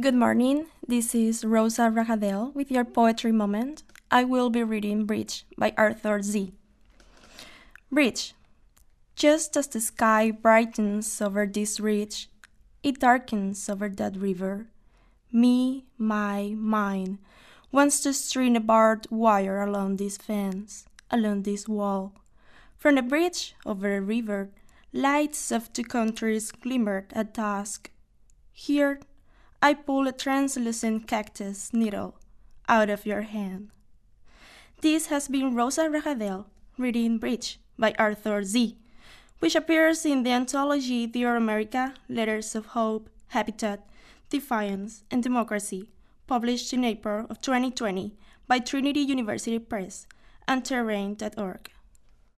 Good morning, this is Rosa Rajadel with your Poetry Moment. I will be reading Bridge by Arthur Z. Bridge. Just as the sky brightens over this ridge, it darkens over that river. Me, my, mine, wants to string a barbed wire along this fence, along this wall. From the bridge over a river, lights of two countries glimmered at dusk. Here, I pull a translucent cactus needle out of your hand. This has been Rosa Rajadel reading Bridge by Arthur Z, which appears in the anthology Dear America, Letters of Hope, Habitat, Defiance, and Democracy, published in April of 2020 by Trinity University Press and Terrain.org.